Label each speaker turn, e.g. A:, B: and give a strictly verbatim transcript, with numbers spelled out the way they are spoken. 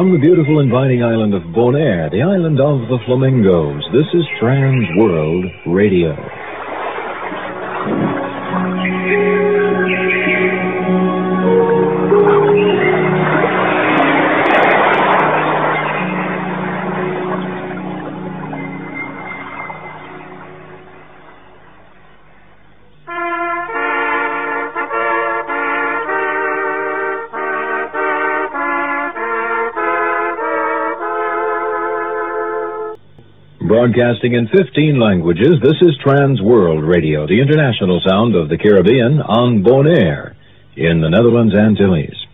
A: From the beautiful, inviting island of Bonaire, the island of the flamingos, this is Trans World Radio. Broadcasting in fifteen languages, this is Trans World Radio, the international sound of the Caribbean on Bonaire in the Netherlands Antilles.